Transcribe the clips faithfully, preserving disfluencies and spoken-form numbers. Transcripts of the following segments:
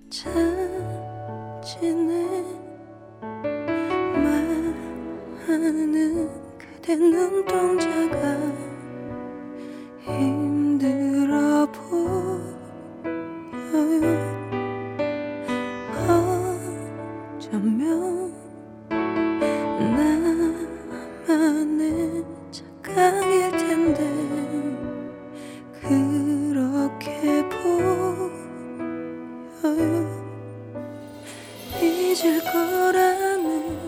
잘 지내 말하는 그대 눈동자가 힘들어 보여요. 어쩌면 나만의 착각일 텐데 그렇게 보여요. 잊을 거라는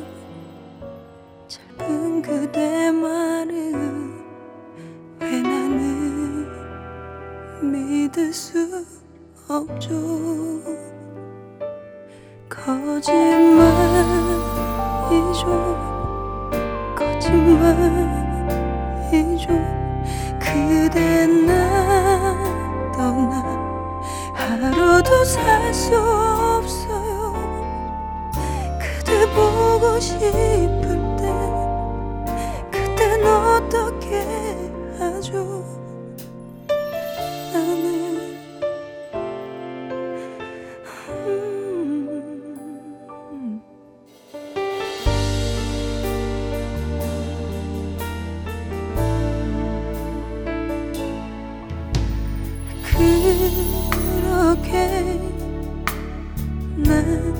짧은 그대 말을 왜 나는 믿을 수 없죠. 거짓말이죠, 거짓말이죠. 그대 나 떠나 하루도 살 수 없어요. 그대 보고 싶을 때 그땐 어떻게 하죠? 나는 음 그렇게 난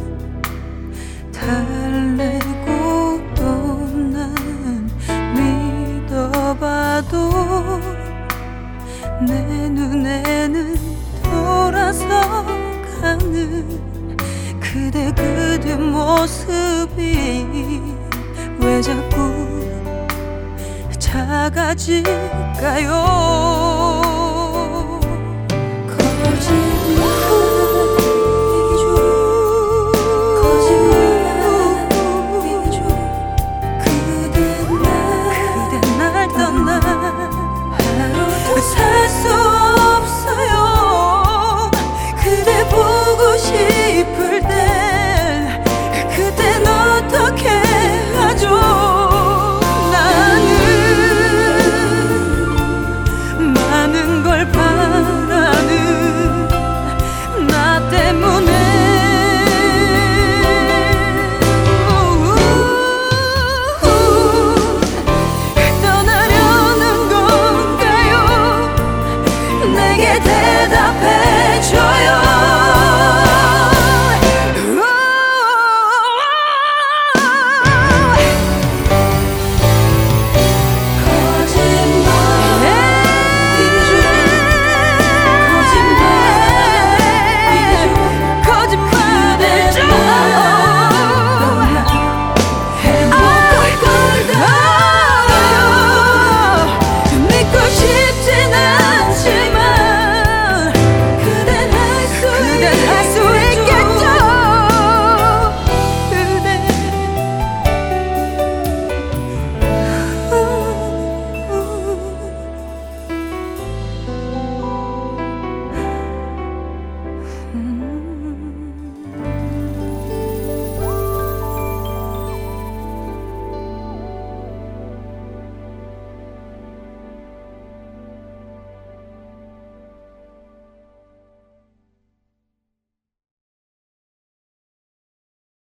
달래고 또 난 믿어봐도 내 눈에는 돌아서 가는 그대 그 뒷모습이 왜 자꾸 작아질까요?